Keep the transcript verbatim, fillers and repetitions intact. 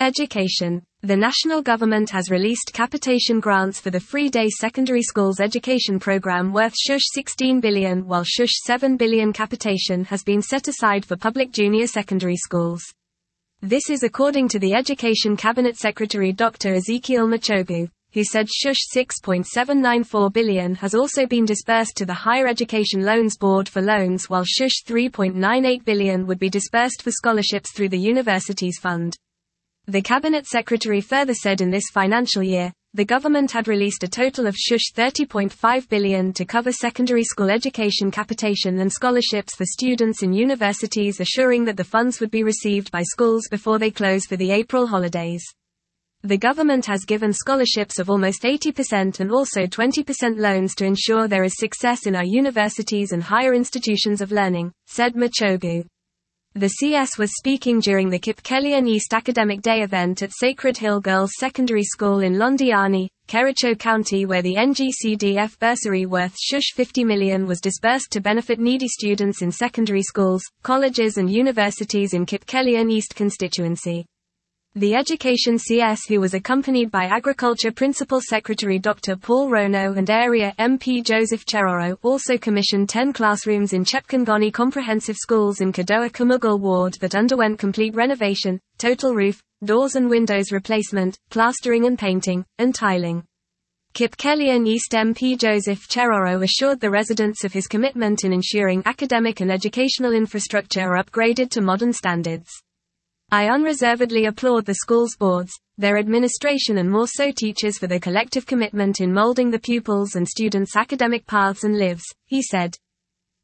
Education. The national government has released capitation grants for the Free-Day Secondary Schools Education Program worth sixteen billion dollars, while seven billion dollars capitation has been set aside for public junior secondary schools. This is according to the Education Cabinet Secretary Doctor Ezekiel Machogu, who said six point seven nine four billion dollars has also been disbursed to the Higher Education Loans Board for loans, while three point nine eight billion dollars would be disbursed for scholarships through the university's fund. The Cabinet Secretary further said in this financial year, the government had released a total of thirty point five billion dollars to cover secondary school education capitation and scholarships for students in universities, assuring that the funds would be received by schools before they close for the April holidays. The government has given scholarships of almost eighty percent and also twenty percent loans to ensure there is success in our universities and higher institutions of learning, said Machogu. The C S was speaking during the Kip Kellyan East Academic Day event at Sacred Hill Girls Secondary School in Londiani, Kericho County, where the N G C D F bursary worth fifty million dollars was disbursed to benefit needy students in secondary schools, colleges and universities in Kip Kellyan East constituency. The Education C S, who was accompanied by Agriculture Principal Secretary Doctor Paul Rono and Area M P Joseph Cheroro, also commissioned ten classrooms in Chepkongoni Comprehensive Schools in Kadoa Kamugal Ward that underwent complete renovation, total roof, doors and windows replacement, plastering and painting, and tiling. Kip Kellyan East M P Joseph Cheroro assured the residents of his commitment in ensuring academic and educational infrastructure are upgraded to modern standards. I unreservedly applaud the schools boards, their administration and more so teachers for their collective commitment in molding the pupils' and students' academic paths and lives, he said.